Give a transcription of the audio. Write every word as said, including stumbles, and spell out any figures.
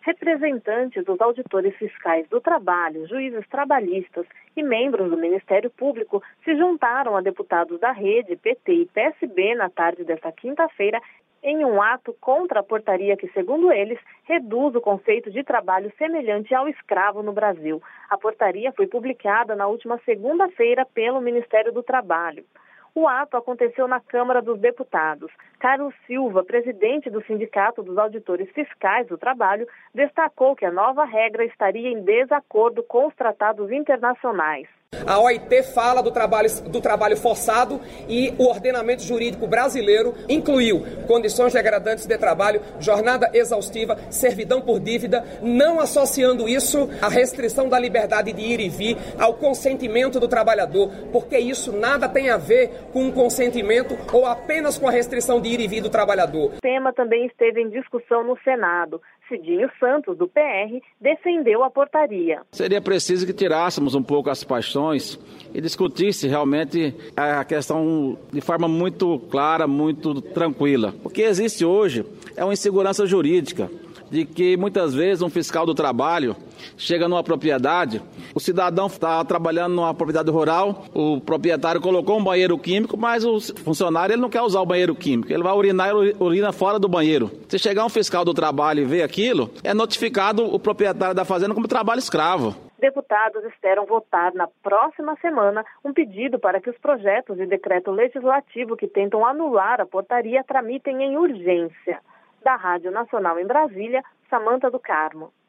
Representantes dos auditores fiscais do trabalho, juízes trabalhistas e membros do Ministério Público se juntaram a deputados da Rede, P T e P S B na tarde desta quinta-feira em um ato contra a portaria que, segundo eles, reduz o conceito de trabalho semelhante ao escravo no Brasil. A portaria foi publicada na última segunda-feira pelo Ministério do Trabalho. O ato aconteceu na Câmara dos Deputados. Carlos Silva, presidente do Sindicato dos Auditores Fiscais do Trabalho, destacou que a nova regra estaria em desacordo com os tratados internacionais. A O I T fala do trabalho, do trabalho forçado e o ordenamento jurídico brasileiro incluiu condições degradantes de trabalho, jornada exaustiva, servidão por dívida, não associando isso à restrição da liberdade de ir e vir, ao consentimento do trabalhador, porque isso nada tem a ver com o consentimento ou apenas com a restrição de ir e vir do trabalhador. O tema também esteve em discussão no Senado. Cidinho Santos, do P R, defendeu a portaria. Seria preciso que tirássemos um pouco as paixões e discutisse realmente a questão de forma muito clara, muito tranquila. O que existe hoje é uma insegurança jurídica, de que muitas vezes um fiscal do trabalho chega numa propriedade, o cidadão está trabalhando numa propriedade rural, o proprietário colocou um banheiro químico, mas o funcionário ele não quer usar o banheiro químico, ele vai urinar e urina fora do banheiro. Se chegar um fiscal do trabalho e ver aquilo, é notificado o proprietário da fazenda como trabalho escravo. Deputados esperam votar na próxima semana um pedido para que os projetos de decreto legislativo que tentam anular a portaria tramitem em urgência. Da Rádio Nacional em Brasília, Samanta do Carmo.